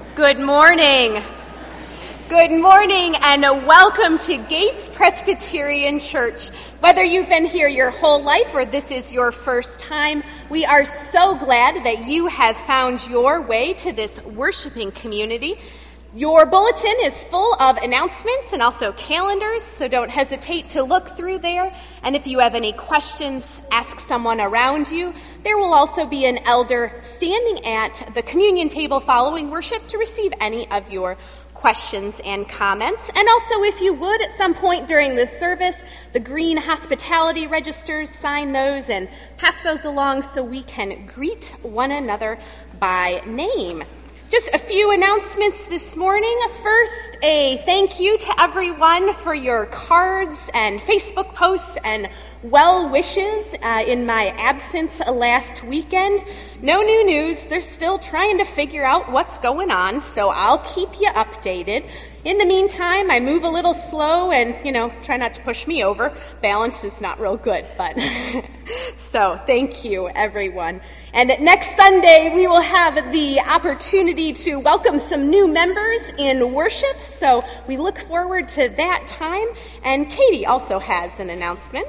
Good morning. Good morning and welcome to Gates Presbyterian Church. Whether you've been here your whole life or this is your first time, we are so glad that you have found your way to this worshiping community. Your bulletin is full of announcements and also calendars, so don't hesitate to look through there. And if you have any questions, ask someone around you. There will also be an elder standing at the communion table following worship to receive any of your questions and comments. And also, if you would, at some point during this service, the green hospitality registers, sign those and pass those along so we can greet one another by name. Just a few announcements this morning. First, a thank you to everyone for your cards and Facebook posts and well wishes in my absence last weekend. No new news. They're still trying to figure out what's going on, so I'll keep you updated. In the meantime, I move a little slow and, try not to push me over. Balance is not real good, but so thank you, everyone. And next Sunday, we will have the opportunity to welcome some new members in worship, so we look forward to that time. And Katie also has an announcement.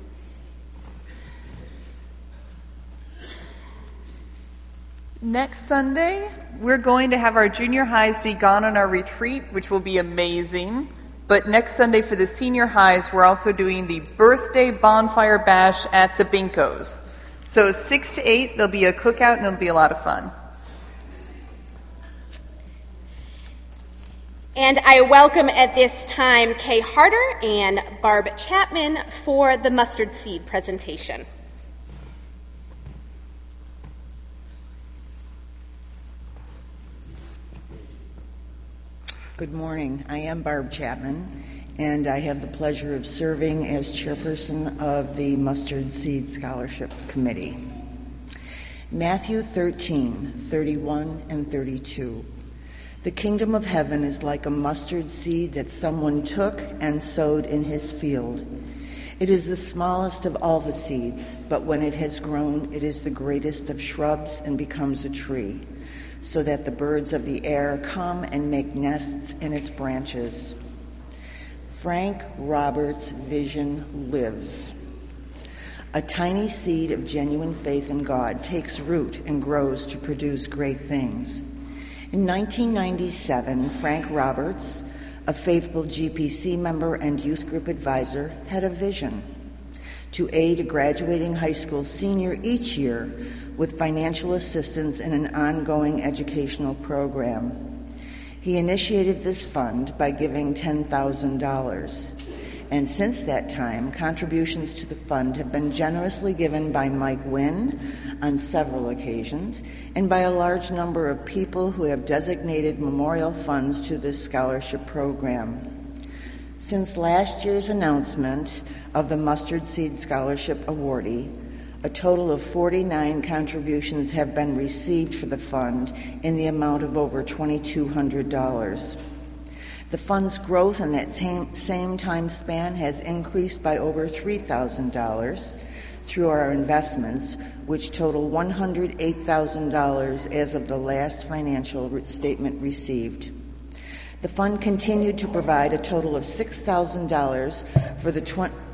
Next Sunday, we're going to have our junior highs be gone on our retreat, which will be amazing. But next Sunday for the senior highs, we're also doing the birthday bonfire bash at the Binkos. So 6 to 8, there'll be a cookout and it'll be a lot of fun. And I welcome at this time Kay Harder and Barb Chapman for the mustard seed presentation. Good morning. I am Barb Chapman, and I have the pleasure of serving as chairperson of the Mustard Seed Scholarship Committee. Matthew 13:31 and 32. The kingdom of heaven is like a mustard seed that someone took and sowed in his field. It is the smallest of all the seeds, but when it has grown, it is the greatest of shrubs and becomes a tree, so that the birds of the air come and make nests in its branches. Frank Roberts' vision lives. A tiny seed of genuine faith in God takes root and grows to produce great things. In 1997, Frank Roberts, a faithful GPC member and youth group advisor, had a vision to aid a graduating high school senior each year with financial assistance in an ongoing educational program. He initiated this fund by giving $10,000. And since that time, contributions to the fund have been generously given by Mike Wynn on several occasions and by a large number of people who have designated memorial funds to this scholarship program. Since last year's announcement of the Mustard Seed Scholarship awardee, a total of 49 contributions have been received for the fund in the amount of over $2,200. The fund's growth in that same time span has increased by over $3,000 through our investments, which total $108,000 as of the last financial statement received. The fund continued to provide a total of $6,000 for the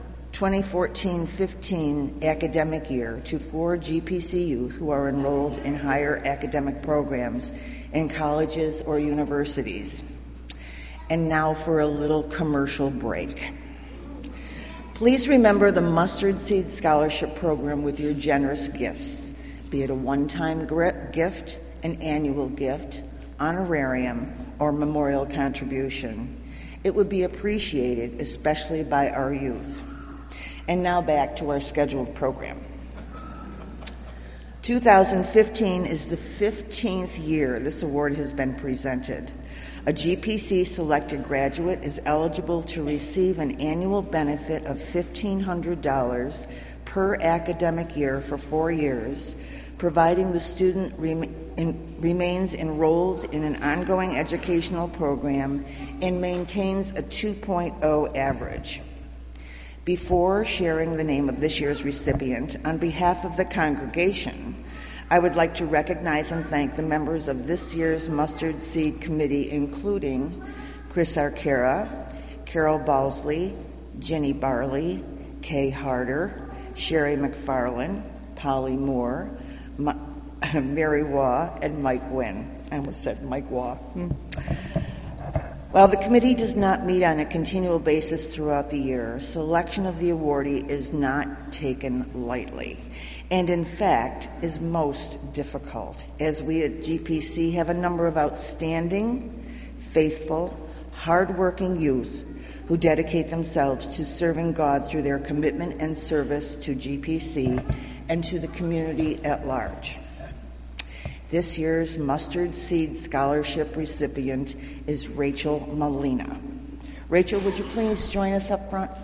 2014-15 academic year to 4 GPC youth who are enrolled in higher academic programs in colleges or universities. And now for a little commercial break. Please remember the Mustard Seed Scholarship Program with your generous gifts, be it a one-time gift, an annual gift, honorarium, or memorial contribution. It would be appreciated, especially by our youth. And now back to our scheduled program. 2015 is the 15th year this award has been presented. A GPC selected graduate is eligible to receive an annual benefit of $1,500 per academic year for 4 years, providing the student remains enrolled in an ongoing educational program and maintains a 2.0 average. Before sharing the name of this year's recipient, on behalf of the congregation, I would like to recognize and thank the members of this year's Mustard Seed Committee, including Chris Arcara, Carol Balsley, Jenny Barley, Kay Harder, Sherry McFarland, Polly Moore, Mary Waugh, and Mike Wynn. I almost said Mike Waugh. While the committee does not meet on a continual basis throughout the year, selection of the awardee is not taken lightly, and in fact is most difficult, as we at GPC have a number of outstanding, faithful, hardworking youth who dedicate themselves to serving God through their commitment and service to GPC and to the community at large. This year's Mustard Seed Scholarship recipient is Rachel Molina. Rachel, would you please join us up front?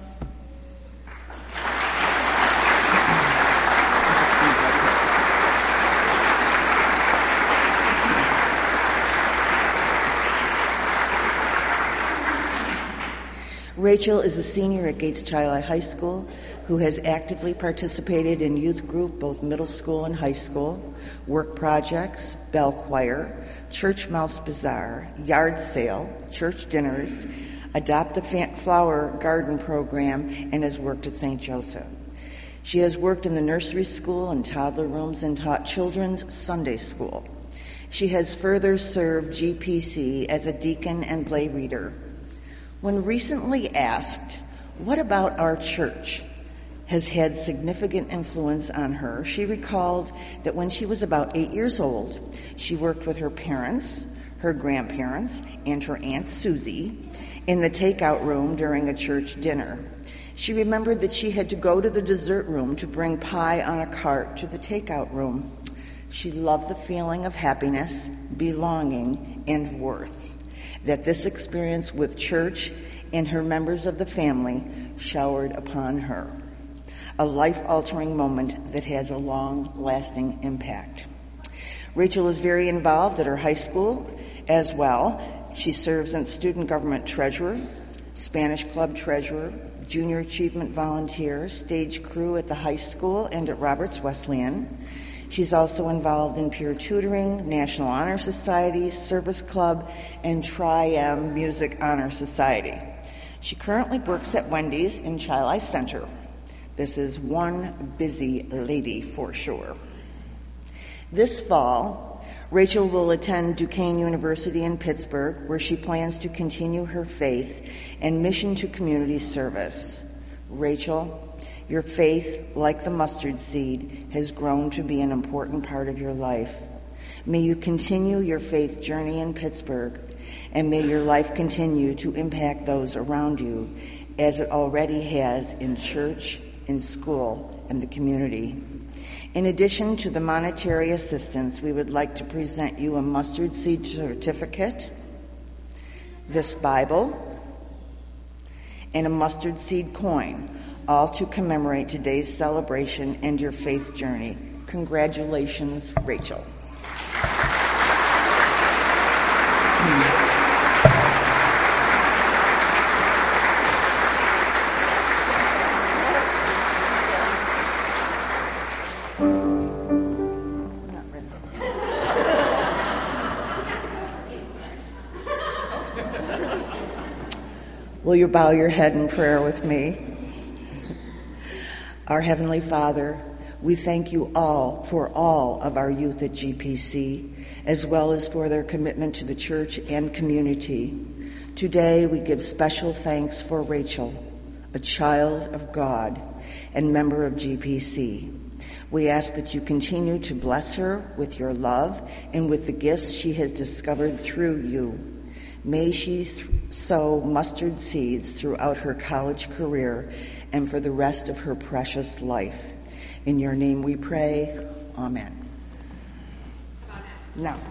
Rachel is a senior at Gates Chili High School who has actively participated in youth group, both middle school and high school, work projects, bell choir, church mouse bazaar, yard sale, church dinners, adopt a flower garden program, and has worked at St. Joseph. She has worked in the nursery school and toddler rooms and taught children's Sunday school. She has further served GPC as a deacon and lay reader. When recently asked, what about our church has had significant influence on her, she recalled that when she was about 8 years old, she worked with her parents, her grandparents, and her Aunt Susie in the takeout room during a church dinner. She remembered that she had to go to the dessert room to bring pie on a cart to the takeout room. She loved the feeling of happiness, belonging, and worth that this experience with church and her members of the family showered upon her. A life-altering moment that has a long-lasting impact. Rachel is very involved at her high school as well. She serves as student government treasurer, Spanish club treasurer, junior achievement volunteer, stage crew at the high school and at Roberts Wesleyan. She's also involved in peer tutoring, National Honor Society, Service Club, and Tri-M Music Honor Society. She currently works at Wendy's in Chili Center. This is one busy lady for sure. This fall, Rachel will attend Duquesne University in Pittsburgh, where she plans to continue her faith and mission to community service. Rachel, your faith, like the mustard seed, has grown to be an important part of your life. May you continue your faith journey in Pittsburgh, and may your life continue to impact those around you as it already has in church, in school, and the community. In addition to the monetary assistance, we would like to present you a mustard seed certificate, this Bible, and a mustard seed coin, all to commemorate today's celebration and your faith journey. Congratulations, Rachel. Will you bow your head in prayer with me? Our Heavenly Father, we thank you all for all of our youth at GPC, as well as for their commitment to the church and community. Today we give special thanks for Rachel, a child of God and member of GPC. We ask that you continue to bless her with your love and with the gifts she has discovered through you. May she sow mustard seeds throughout her college career and for the rest of her precious life. In your name we pray. Amen. Now.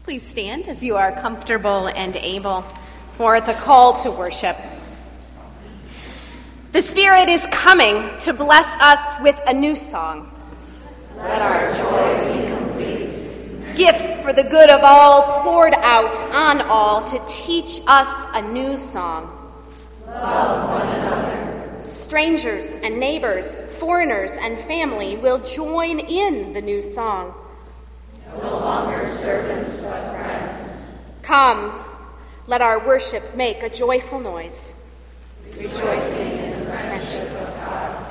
Please stand as you are comfortable and able for the call to worship. The Spirit is coming to bless us with a new song. Let our joy be complete. Gifts for the good of all poured out on all to teach us a new song. Love one another. Strangers and neighbors, foreigners and family will join in the new song. No longer servants, but friends. Come, let our worship make a joyful noise, rejoicing in the friendship of God.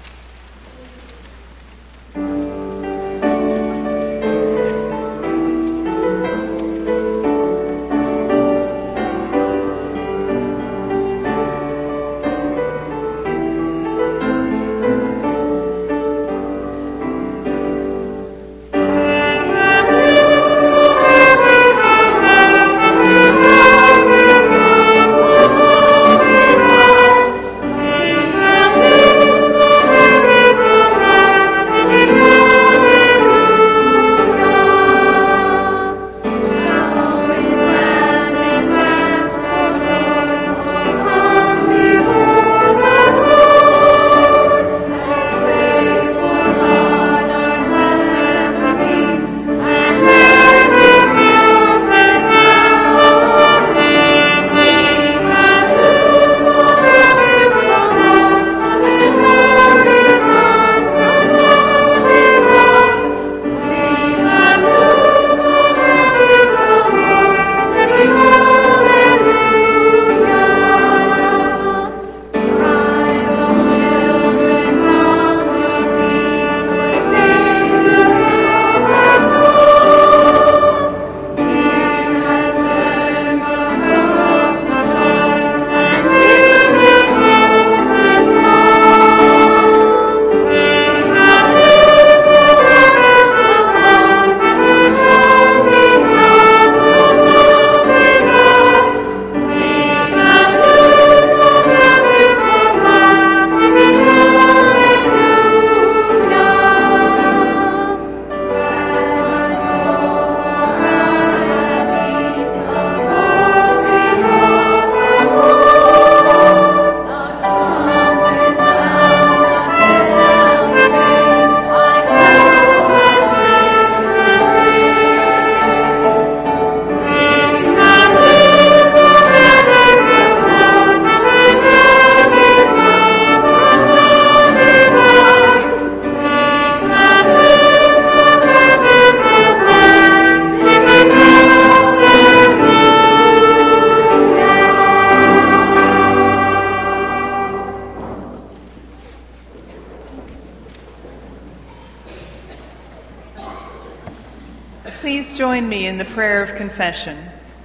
Please join me in the prayer of confession.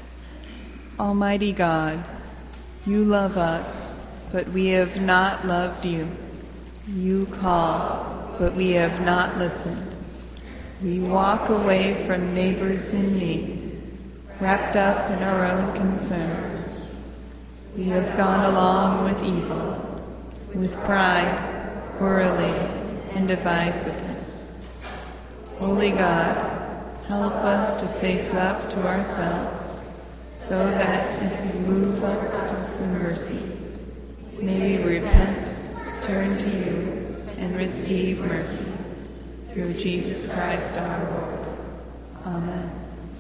Almighty God, you love us, but we have not loved you. You call, but we have not listened. We walk away from neighbors in need, wrapped up in our own concerns. We have gone along with evil, with pride, quarreling, and divisiveness. Holy God, help us to face up to ourselves, so that as you move us to mercy, may we repent, turn to you, and receive mercy. Through Jesus Christ our Lord. Amen.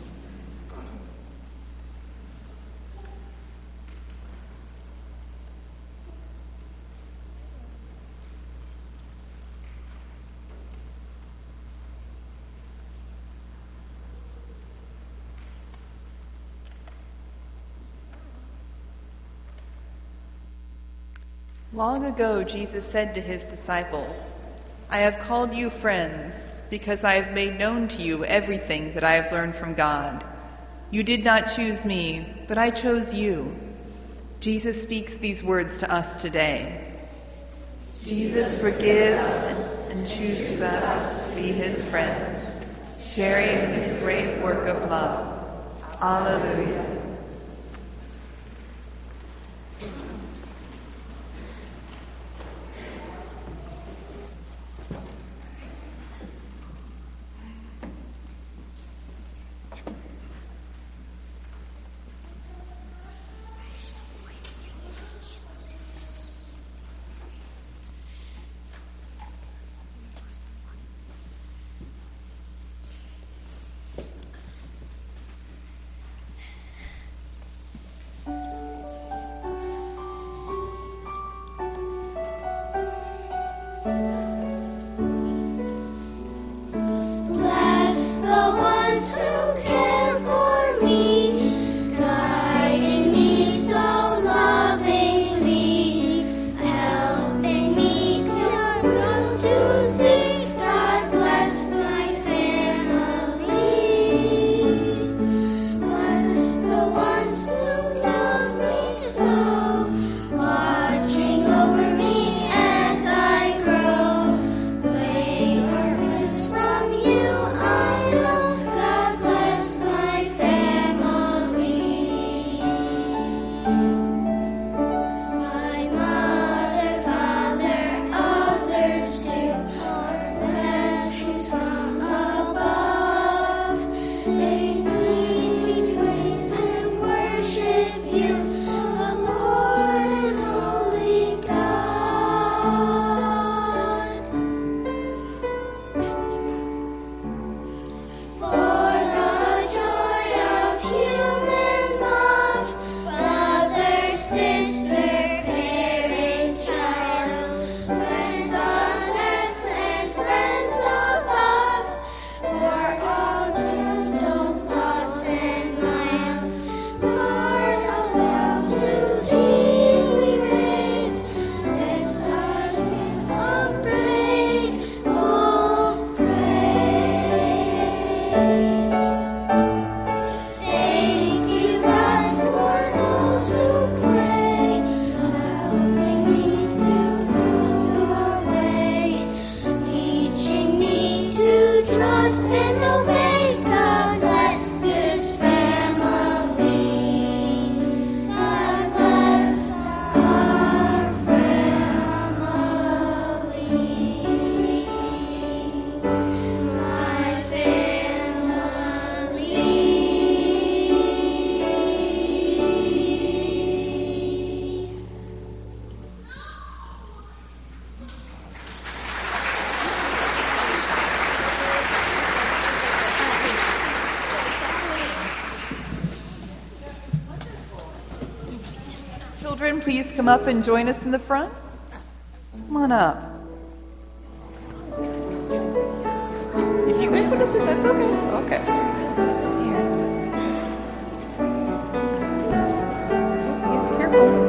Long ago, Jesus said to his disciples, I have called you friends because I have made known to you everything that I have learned from God. You did not choose me, but I chose you. Jesus speaks these words to us today. Jesus forgives and chooses us to be his friends, sharing his great work of love. Alleluia. Children, please come up and join us in the front. Come on up. If you guys want to sit, that's okay. Okay. Here. Be careful.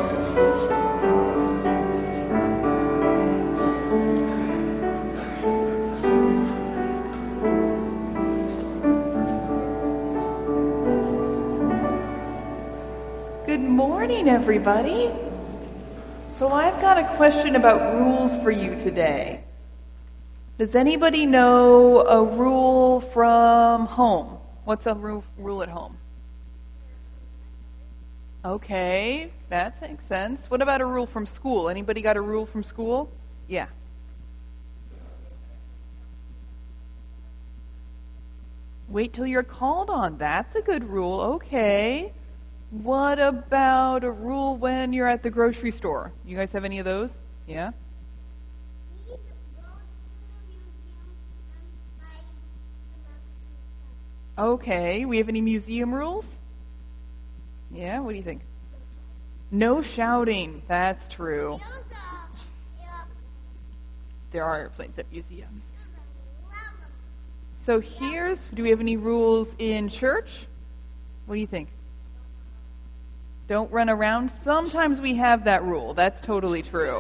Good morning, everybody. So I've got a question about rules for you today. Does anybody know a rule from home? What's a rule at home? Okay, that makes sense. What about a rule from school? Anybody got a rule from school? Yeah. Wait till you're called on. That's a good rule. Okay. What about a rule when you're at the grocery store? You guys have any of those? Yeah? Okay. We have any museum rules? Yeah? What do you think? No shouting. That's true. There are airplanes at museums. So do we have any rules in church? What do you think? Don't run around. Sometimes we have that rule. That's totally true.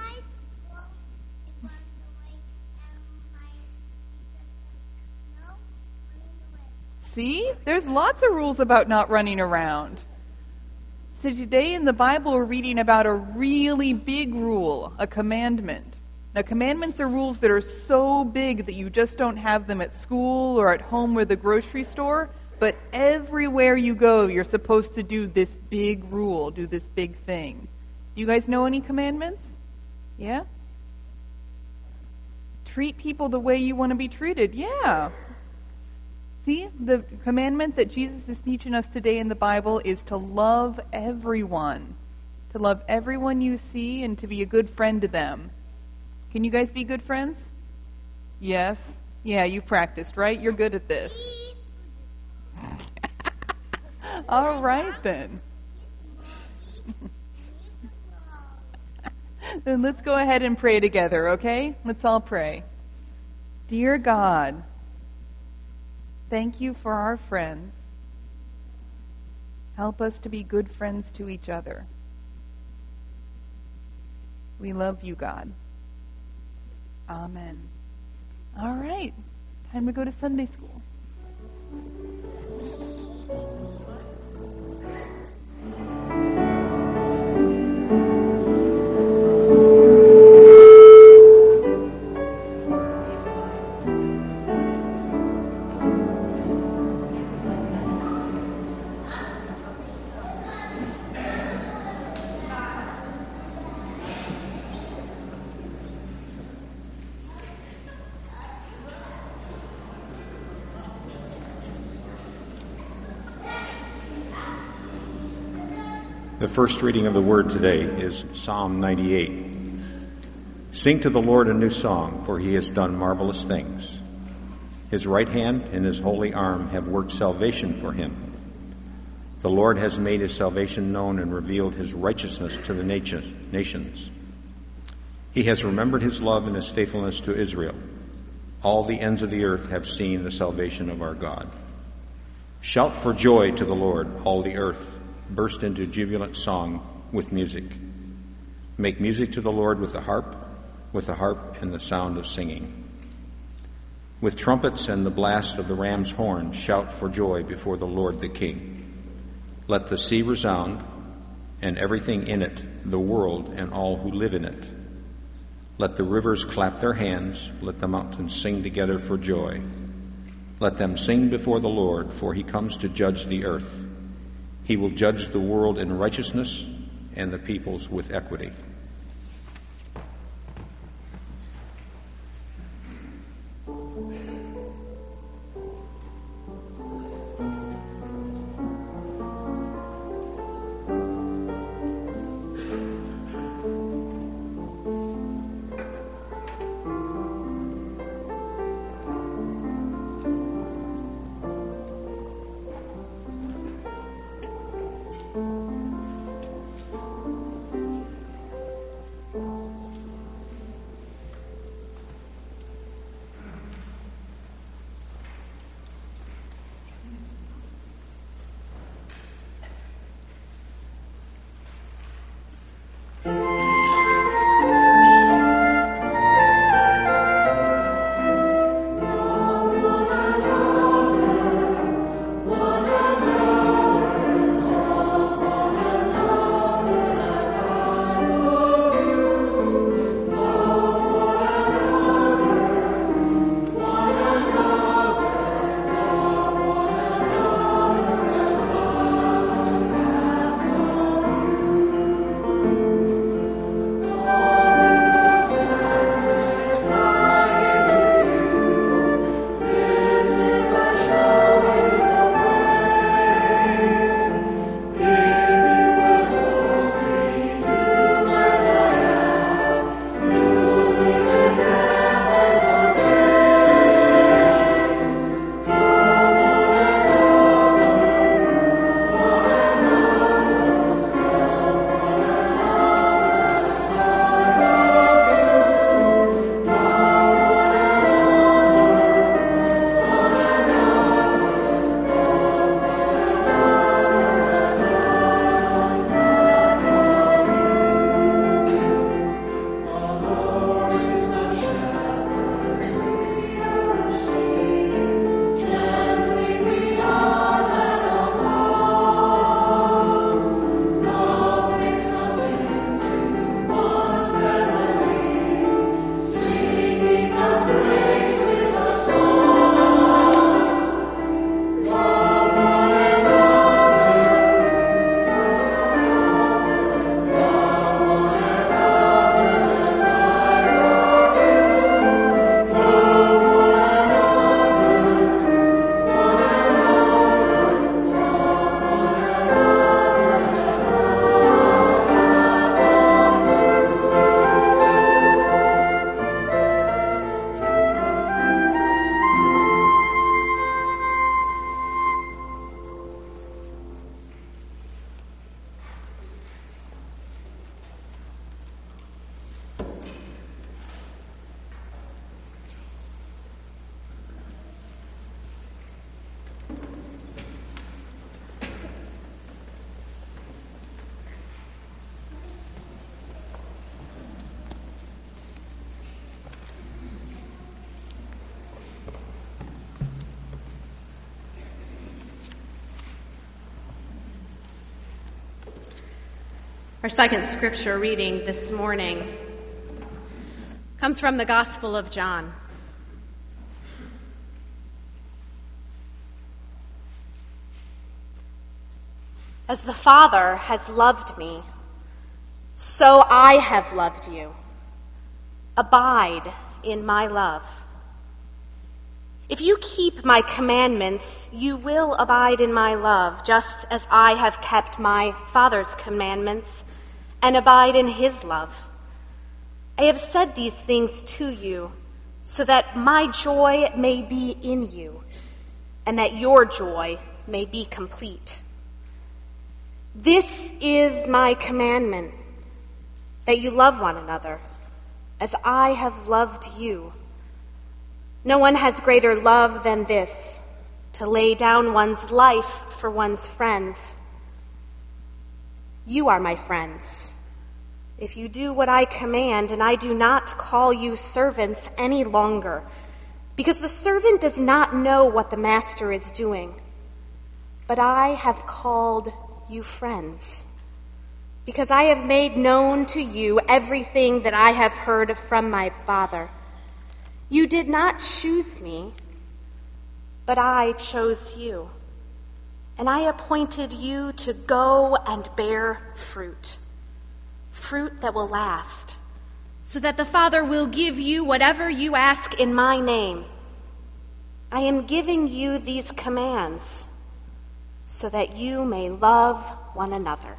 See? There's lots of rules about not running around. So today in the Bible we're reading about a really big rule, a commandment. Now commandments are rules that are so big that you just don't have them at school or at home or the grocery store. But everywhere you go, you're supposed to do this big rule, do this big thing. Do you guys know any commandments? Yeah? Treat people the way you want to be treated. Yeah. See, the commandment that Jesus is teaching us today in the Bible is to love everyone. To love everyone you see and to be a good friend to them. Can you guys be good friends? Yes. Yeah, you practiced, right? You're good at this. All right, then. Then let's go ahead and pray together, okay? Let's all pray. Dear God, thank you for our friends. Help us to be good friends to each other. We love you, God. Amen. All right. Time to go to Sunday school. The first reading of the Word today is Psalm 98. Sing to the Lord a new song, for he has done marvelous things. His right hand and his holy arm have worked salvation for him. The Lord has made his salvation known and revealed his righteousness to the nations. He has remembered his love and his faithfulness to Israel. All the ends of the earth have seen the salvation of our God. Shout for joy to the Lord, all the earth. Burst into jubilant song with music. Make music to the Lord with the harp and the sound of singing. With trumpets and the blast of the ram's horn, shout for joy before the Lord the King. Let the sea resound, and everything in it, the world and all who live in it. Let the rivers clap their hands, let the mountains sing together for joy. Let them sing before the Lord, for he comes to judge the earth. He will judge the world in righteousness and the peoples with equity. Our second scripture reading this morning comes from the Gospel of John. As the Father has loved me, so I have loved you. Abide in my love. If you keep my commandments, you will abide in my love, just as I have kept my Father's commandments and abide in his love. I have said these things to you so that my joy may be in you and that your joy may be complete. This is my commandment, that you love one another as I have loved you. No one has greater love than this, to lay down one's life for one's friends. You are my friends, if you do what I command, and I do not call you servants any longer, because the servant does not know what the master is doing. But I have called you friends, because I have made known to you everything that I have heard from my Father. You did not choose me, But I chose you, and I appointed you to go and bear fruit, fruit that will last, so that the Father will give you whatever you ask in my name. I am giving you these commands so that you may love one another.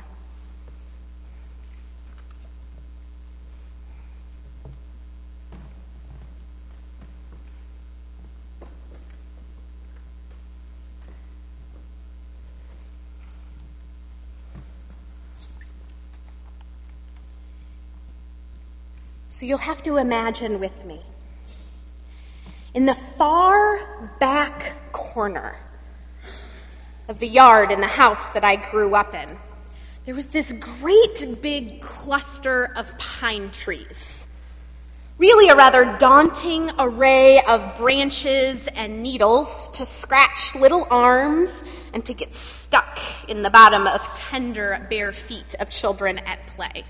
So you'll have to imagine with me. In the far back corner of the yard in the house that I grew up in, there was this great big cluster of pine trees. Really a rather daunting array of branches and needles to scratch little arms and to get stuck in the bottom of tender, bare feet of children at play.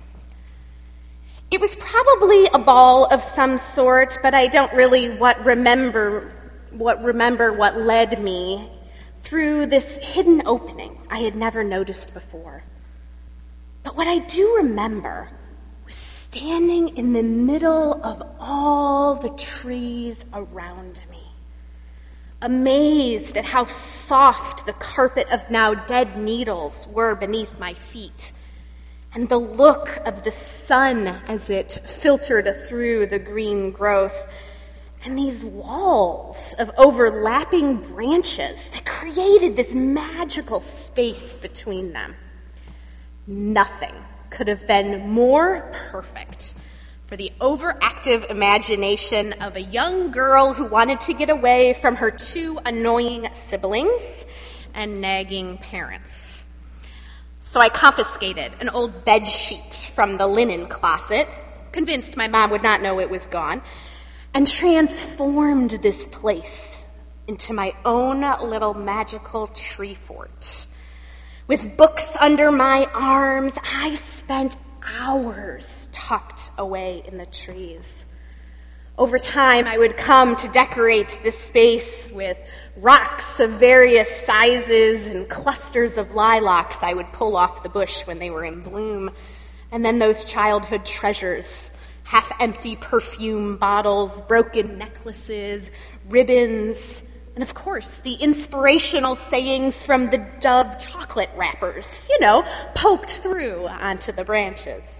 It was probably a ball of some sort, but I don't really remember what led me through this hidden opening I had never noticed before. But what I do remember was standing in the middle of all the trees around me, amazed at how soft the carpet of now dead needles were beneath my feet, and the look of the sun as it filtered through the green growth, and these walls of overlapping branches that created this magical space between them. Nothing could have been more perfect for the overactive imagination of a young girl who wanted to get away from her two annoying siblings and nagging parents. So I confiscated an old bed sheet from the linen closet, convinced my mom would not know it was gone, and transformed this place into my own little magical tree fort. With books under my arms, I spent hours tucked away in the trees. Over time, I would come to decorate this space with rocks of various sizes and clusters of lilacs I would pull off the bush when they were in bloom. And then those childhood treasures, half-empty perfume bottles, broken necklaces, ribbons, and of course, the inspirational sayings from the Dove chocolate wrappers, poked through onto the branches.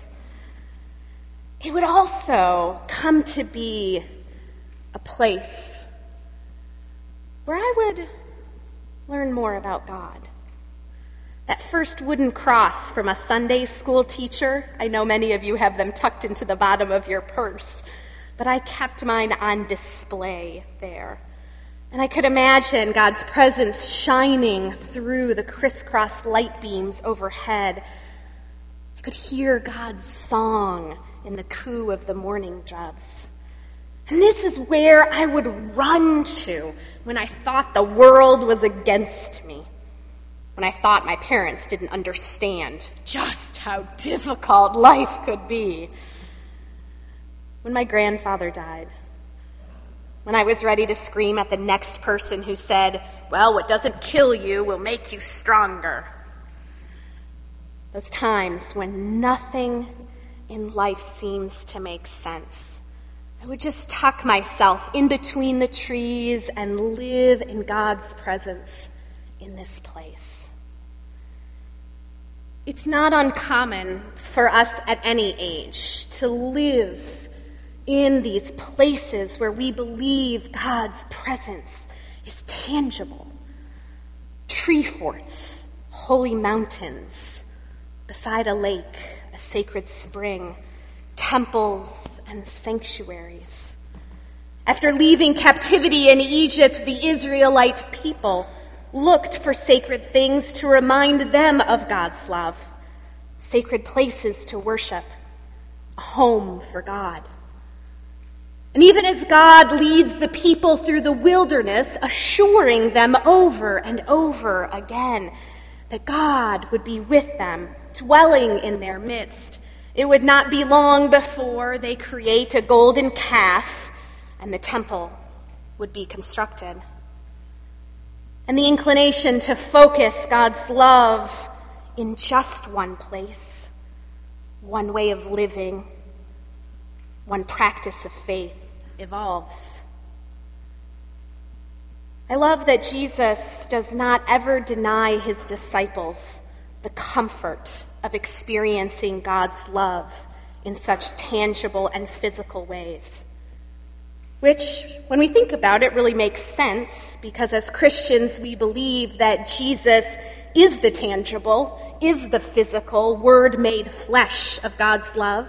It would also come to be a place where I would learn more about God. That first wooden cross from a Sunday school teacher, I know many of you have them tucked into the bottom of your purse, but I kept mine on display there. And I could imagine God's presence shining through the crisscross light beams overhead. I could hear God's song in the coo of the morning doves. And this is where I would run to when I thought the world was against me, when I thought my parents didn't understand just how difficult life could be, when my grandfather died, when I was ready to scream at the next person who said, "Well, what doesn't kill you will make you stronger." Those times when nothing in life seems to make sense, I would just tuck myself in between the trees and live in God's presence in this place. It's not uncommon for us at any age to live in these places where we believe God's presence is tangible. Tree forts, holy mountains, beside a lake, a sacred spring, temples and sanctuaries. After leaving captivity in Egypt, the Israelite people looked for sacred things to remind them of God's love, sacred places to worship, a home for God. And even as God leads the people through the wilderness, assuring them over and over again that God would be with them, dwelling in their midst, it would not be long before they create a golden calf and the temple would be constructed. and the inclination to focus God's love in just one place, one way of living, one practice of faith evolves. I love that Jesus does not ever deny his disciples the comfort of experiencing God's love in such tangible and physical ways, which, when we think about it, really makes sense, because as Christians we believe that Jesus is the tangible, is the physical, Word made flesh of God's love.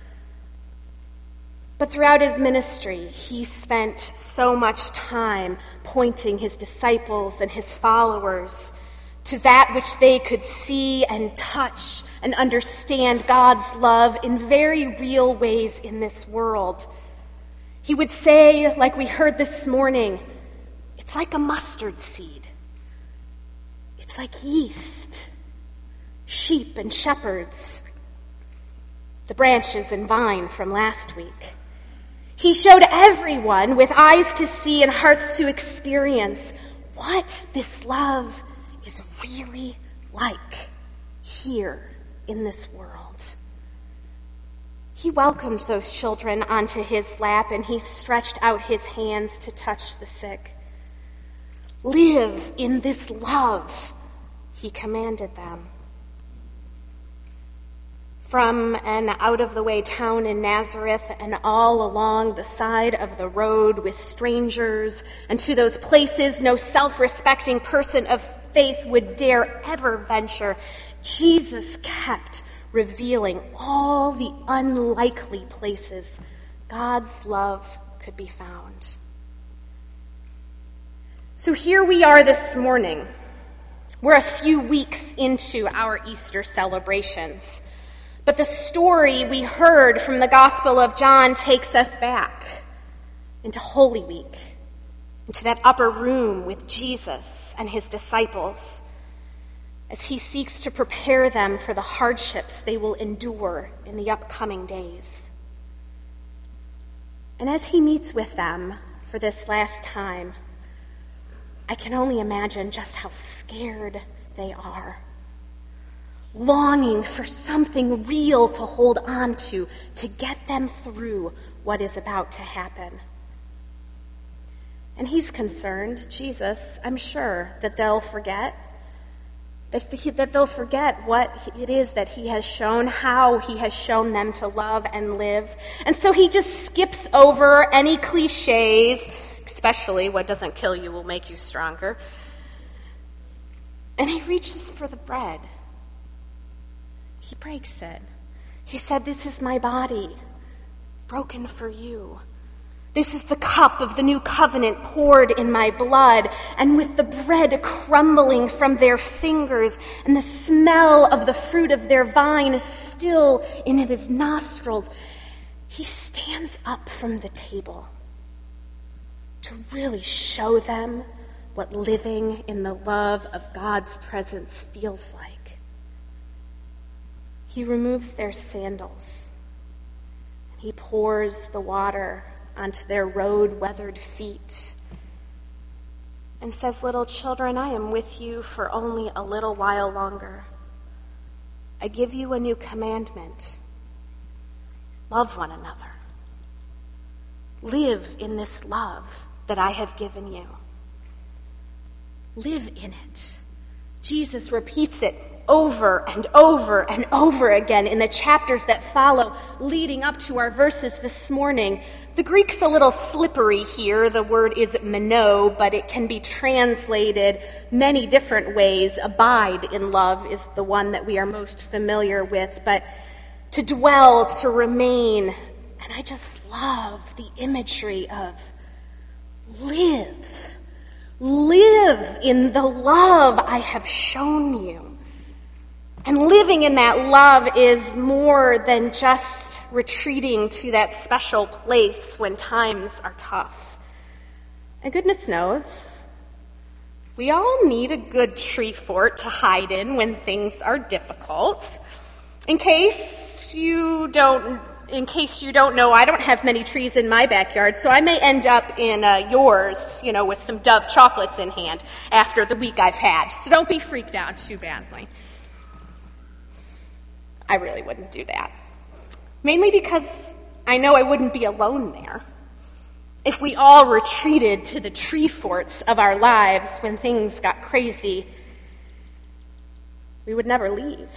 But throughout his ministry, he spent so much time pointing his disciples and his followers to that which they could see and touch and understand God's love in very real ways in this world. He would say, like we heard this morning, it's like a mustard seed. It's like yeast, sheep and shepherds, the branches and vine from last week. He showed everyone with eyes to see and hearts to experience what this love is really like here in this world. He welcomed those children onto his lap, and he stretched out his hands to touch the sick. Live in this love, he commanded them. From an out-of-the-way town in Nazareth and all along the side of the road with strangers, and to those places no self-respecting person of faith would dare ever venture, Jesus kept revealing all the unlikely places God's love could be found. So here we are this morning. We're a few weeks into our Easter celebrations. But the story we heard from the Gospel of John takes us back into Holy Week, into that upper room with Jesus and his disciples, as he seeks to prepare them for the hardships they will endure in the upcoming days. And as he meets with them for this last time, I can only imagine just how scared they are, longing for something real to hold on to get them through what is about to happen. And he's concerned, Jesus, I'm sure, that they'll forget, that they'll forget what it is that he has shown, how he has shown them to love and live. And so he just skips over any cliches, especially what doesn't kill you will make you stronger. And he reaches for the bread. He breaks it. He said, "This is my body, broken for you. This is the cup of the new covenant poured in my blood." And with the bread crumbling from their fingers and the smell of the fruit of their vine still in his nostrils, he stands up from the table to really show them what living in the love of God's presence feels like. He removes their sandals. He pours the water onto their road-weathered feet and says, "Little children, I am with you for only a little while longer. I give you a new commandment. Love one another. Live in this love that I have given you. Live in it." Jesus repeats it over and over and over again in the chapters that follow, leading up to our verses this morning. The Greek's a little slippery here. The word is meno, but it can be translated many different ways. Abide in love is the one that we are most familiar with, but to dwell, to remain. And I just love the imagery of live. Live in the love I have shown you. And living in that love is more than just retreating to that special place when times are tough. And goodness knows, we all need a good tree fort to hide in when things are difficult. In case you don't in case you don't know, I don't have many trees in my backyard, so I may end up in yours, with some Dove chocolates in hand after the week I've had. So don't be freaked out too badly. I really wouldn't do that. Mainly because I know I wouldn't be alone there. If we all retreated to the tree forts of our lives when things got crazy, we would never leave.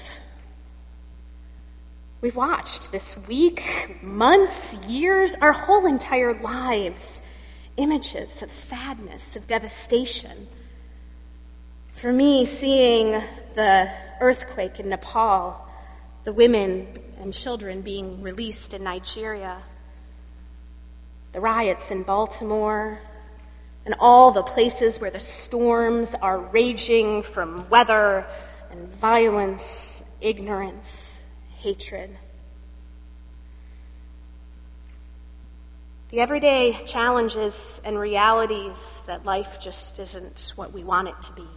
We've watched this week, months, years, our whole entire lives, images of sadness, of devastation. For me, seeing the earthquake in Nepal, the women and children being released in Nigeria, the riots in Baltimore, and all the places where the storms are raging from weather and violence, ignorance, hatred. The everyday challenges and realities that life just isn't what we want it to be.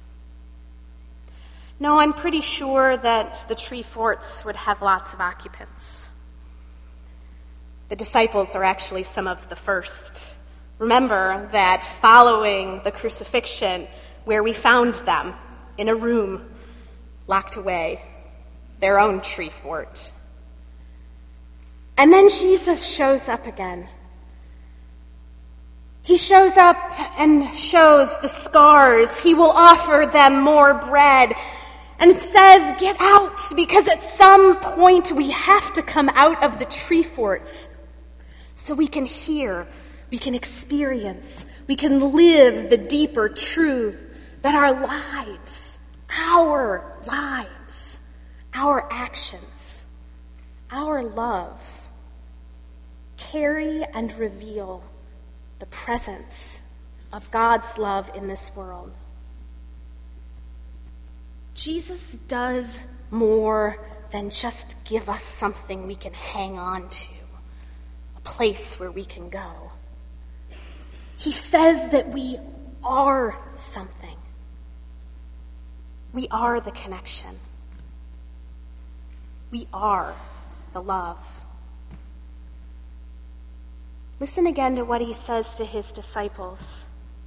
No, I'm pretty sure that the tree forts would have lots of occupants. The disciples are actually some of the first. Remember that following the crucifixion, where we found them in a room, locked away, their own tree fort. And then Jesus shows up again. He shows up and shows the scars. He will offer them more bread. And it says, get out, because at some point we have to come out of the tree forts so we can hear, we can experience, we can live the deeper truth that our lives, our actions, our love carry and reveal the presence of God's love in this world. Jesus does more than just give us something we can hang on to, a place where we can go. He says that we are something. We are the connection. We are the love. Listen again to what he says to his disciples.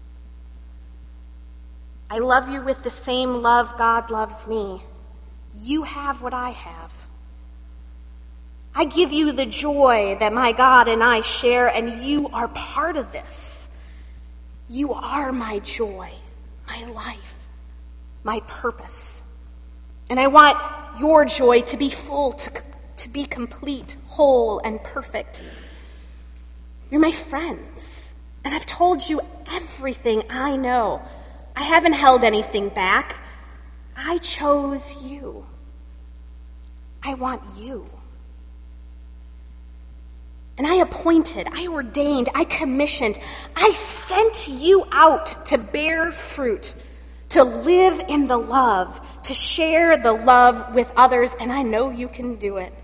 I love you with the same love God loves me. You have what I have. I give you the joy that my God and I share, and you are part of this. You are my joy, my life, my purpose. And I want your joy to be full, to be complete, whole, and perfect. You're my friends, and I've told you everything I know. I haven't held anything back. I chose you. I want you. And I appointed, I ordained, I commissioned, I sent you out to bear fruit, to live in the love, to share the love with others, and I know you can do it.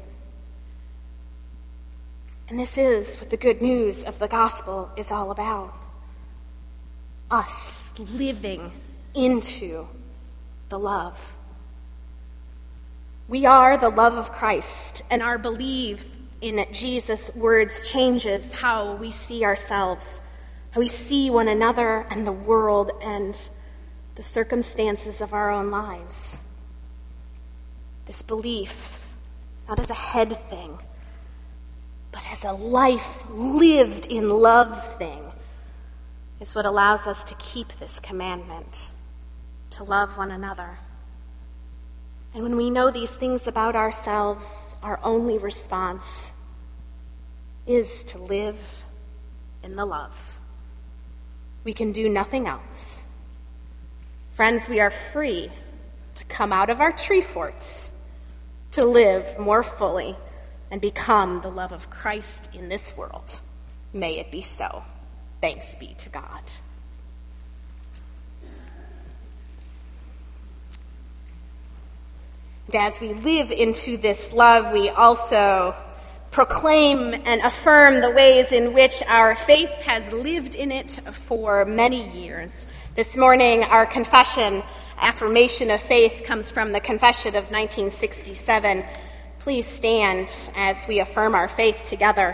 And this is what the good news of the gospel is all about. Us living into the love. We are the love of Christ, and our belief in Jesus' words changes how we see ourselves, how we see one another and the world and the circumstances of our own lives. This belief, not as a head thing, but as a life lived in love thing, is what allows us to keep this commandment, to love one another. And when we know these things about ourselves, our only response is to live in the love. We can do nothing else. Friends, we are free to come out of our tree forts, to live more fully and become the love of Christ in this world. May it be so. Thanks be to God. And as we live into this love, we also proclaim and affirm the ways in which our faith has lived in it for many years. This morning, our confession, affirmation of faith, comes from the Confession of 1967, Please stand as we affirm our faith together.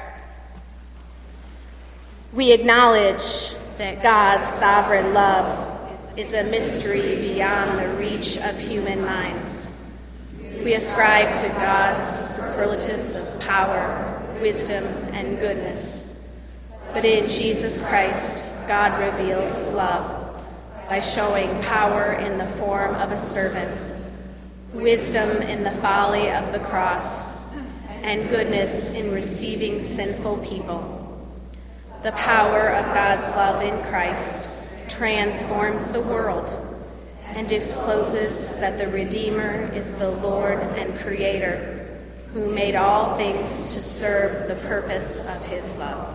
We acknowledge that God's sovereign love is a mystery beyond the reach of human minds. We ascribe to God's superlatives of power, wisdom, and goodness. But in Jesus Christ, God reveals love by showing power in the form of a servant, wisdom in the folly of the cross, and goodness in receiving sinful people. The power of God's love in Christ transforms the world and discloses that the Redeemer is the Lord and Creator, who made all things to serve the purpose of his love.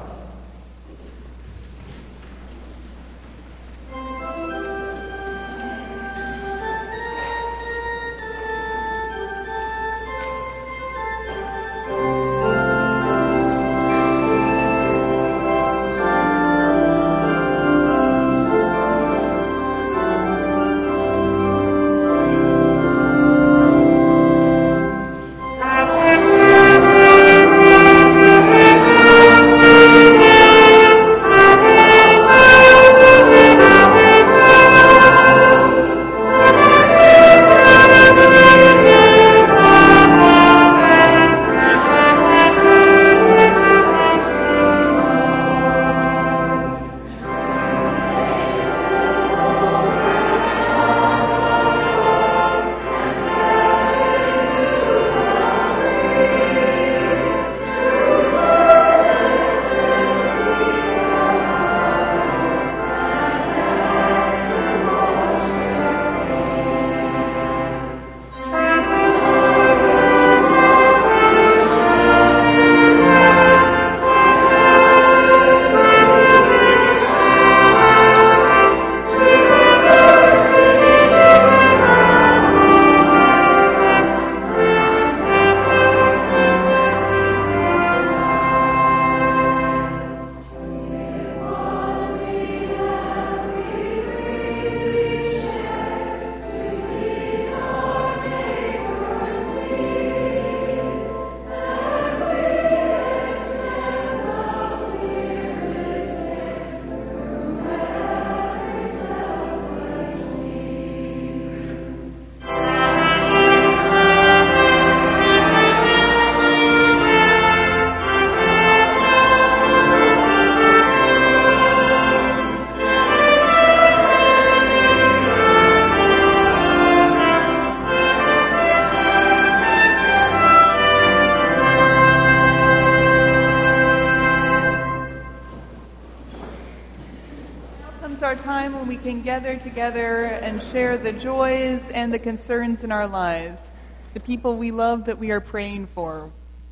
Gather together and share the joys and the concerns in our lives, the people we love that we are praying for.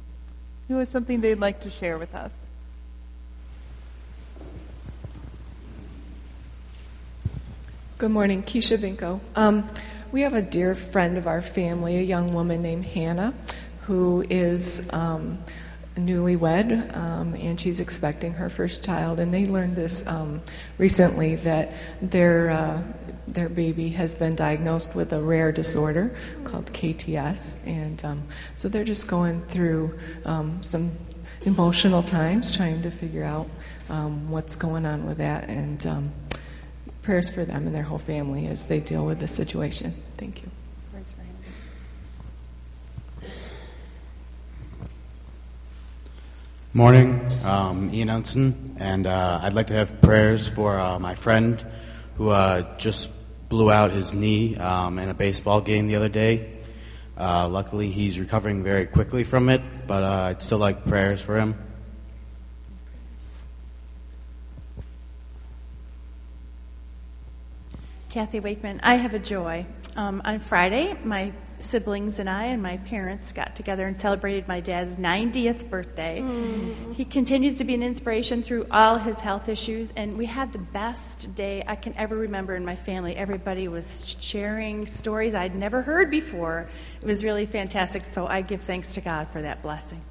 Who has something they'd like to share with us? Good morning, Keisha Vinko. We have a dear friend of our family, a young woman named Hannah, who is newlywed, and she's expecting her first child. And they learned this recently, that their baby has been diagnosed with a rare disorder called KTS, and so they're just going through some emotional times, trying to figure out what's going on with that, and prayers for them and their whole family as they deal with the situation. Thank you. Morning, Ian Unson, and I'd like to have prayers for my friend who just blew out his knee in a baseball game the other day. Luckily, he's recovering very quickly from it, but I'd still like prayers for him. Kathy Wakeman. I have a joy. On Friday, my siblings and I and my parents got together and celebrated my dad's 90th birthday. He continues to be an inspiration through all his health issues, and we had the best day I can ever remember in my family. Everybody was sharing stories I'd never heard before. It was really fantastic, so I give thanks to God for that blessing.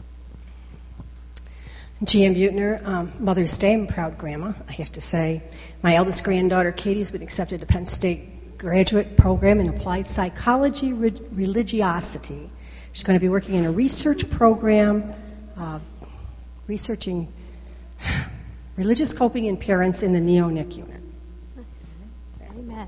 Jan Butner, Mother's Day, I'm a proud grandma, I have to say. My eldest granddaughter, Katie, has been accepted to Penn State graduate program in applied psychology religiosity. She's going to be working in a research program, researching religious coping in parents in the neo-NIC unit. Amen.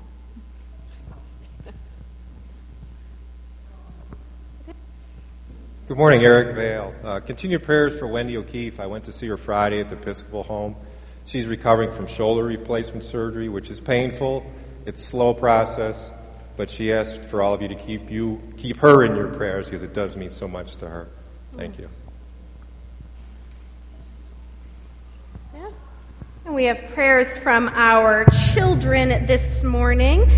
Good morning, Eric Vale. Continued prayers for Wendy O'Keefe. I went to see her Friday at the Episcopal home. She's recovering from shoulder replacement surgery, which is painful. It's a slow process, but she asked for all of you to keep her in your prayers because it does mean so much to her. Thank you. Yeah. And we have prayers from our children this morning.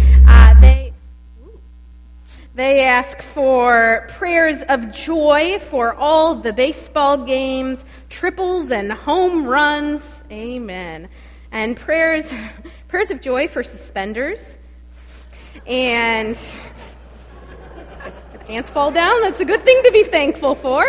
They ask for prayers of joy for all the baseball games, triples, and home runs. Amen. And prayers of joy for suspenders. And if your pants fall down, that's a good thing to be thankful for.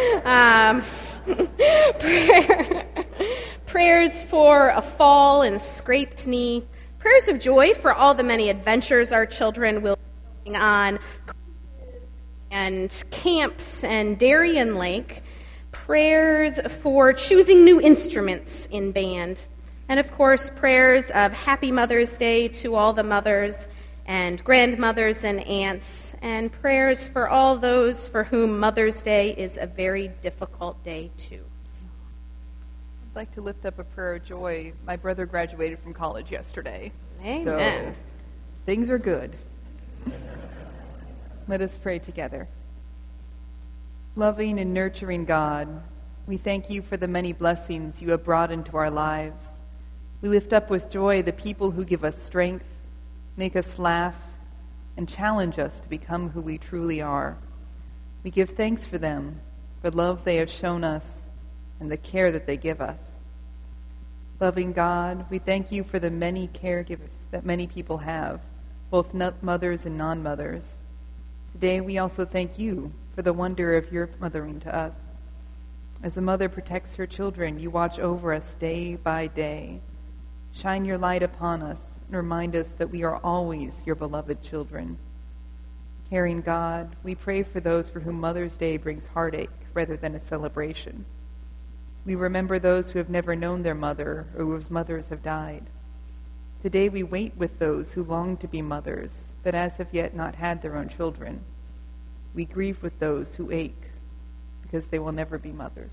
Prayers for a fall and scraped knee. Prayers of joy for all the many adventures our children will be going on, and camps and Darien Lake. Prayers for choosing new instruments in band. And of course, prayers of Happy Mother's Day to all the mothers and grandmothers and aunts, and prayers for all those for whom Mother's Day is a very difficult day too. I'd like to lift up a prayer of joy. My brother graduated from college yesterday. Amen. So things are good. Let us pray together. Loving and nurturing God, we thank you for the many blessings you have brought into our lives. We lift up with joy the people who give us strength, make us laugh, and challenge us to become who we truly are. We give thanks for them, for the love they have shown us, and the care that they give us. Loving God, we thank you for the many caregivers that many people have, both mothers and non-mothers. Today we also thank you for the wonder of your mothering to us. As a mother protects her children, you watch over us day by day. Shine your light upon us and remind us that we are always your beloved children. Caring God, we pray for those for whom Mother's Day brings heartache rather than a celebration. We remember those who have never known their mother or whose mothers have died. Today we wait with those who long to be mothers, but as of yet not had their own children. We grieve with those who ache because they will never be mothers.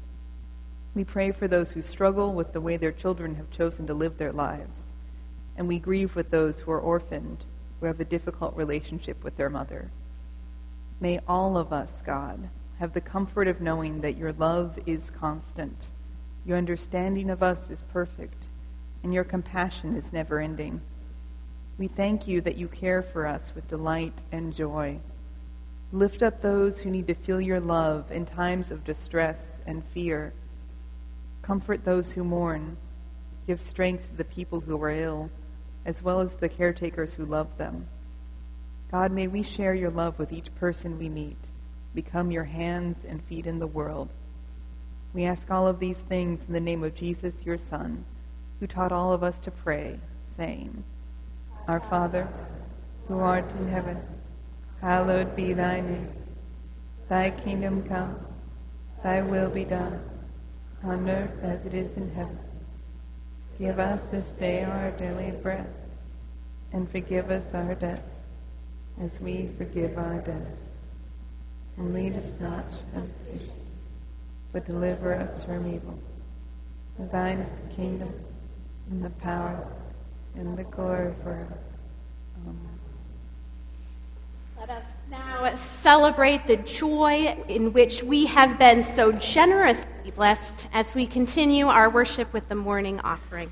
We pray for those who struggle with the way their children have chosen to live their lives. And we grieve with those who are orphaned, who have a difficult relationship with their mother. May all of us, God, have the comfort of knowing that your love is constant, your understanding of us is perfect, and your compassion is never-ending. We thank you that you care for us with delight and joy. Lift up those who need to feel your love in times of distress and fear. Comfort those who mourn. Give strength to the people who are ill, as well as the caretakers who love them. God, may we share your love with each person we meet, become your hands and feet in the world. We ask all of these things in the name of Jesus, your Son, who taught all of us to pray, saying, Our Father, who art in heaven, hallowed be thy name. Thy kingdom come, thy will be done, on earth as it is in heaven. Give us this day our daily bread, and forgive us our debts, as we forgive our debtors. And lead us not into temptation, but deliver us from evil. For thine is the kingdom, and the power, and the glory forever. Amen. Let us now celebrate the joy in which we have been so generously blessed as we continue our worship with the morning offering.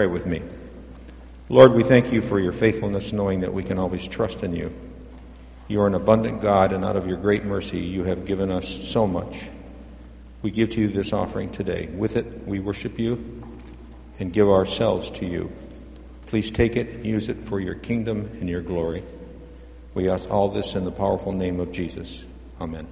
pray with me. Lord, we thank you for your faithfulness, knowing that we can always trust in you. You are an abundant God, and out of your great mercy you have given us so much. We give to you this offering today. With it, we worship you and give ourselves to you. Please take it and use it for your kingdom and your glory. We ask all this in the powerful name of Jesus. Amen.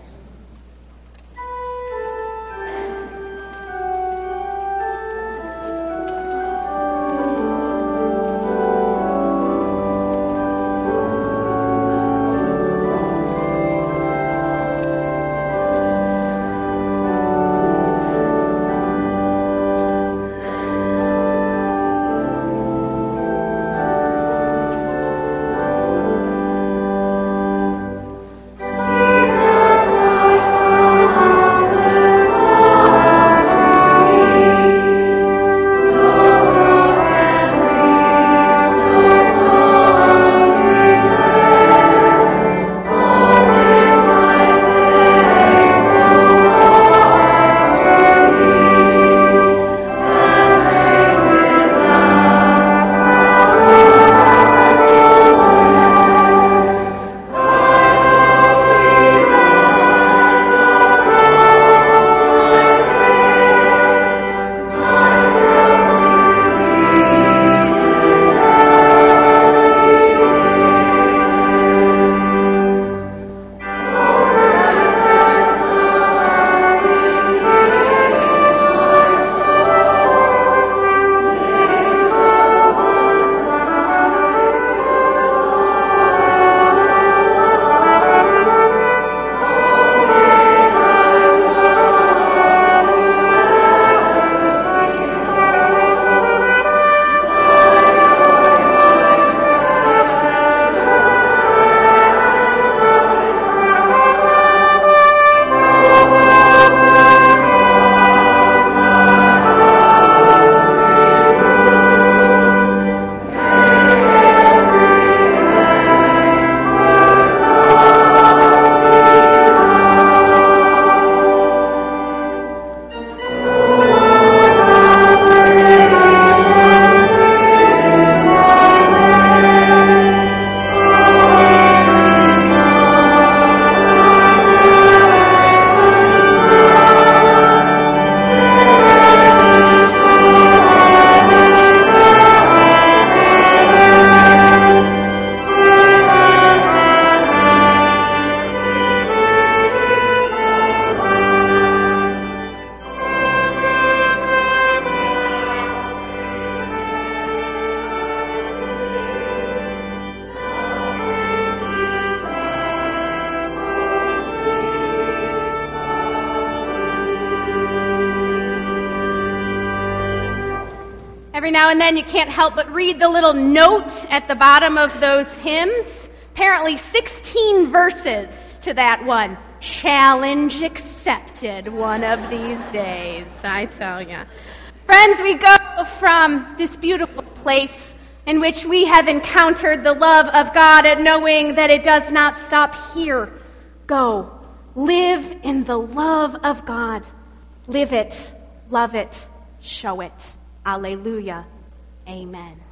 Every now and then you can't help but read the little note at the bottom of those hymns. Apparently 16 verses to that one. Challenge accepted one of these days, I tell you. Friends, we go from this beautiful place in which we have encountered the love of God and knowing that it does not stop here. Go, live in the love of God. Live it, love it, show it. Alleluia. Amen.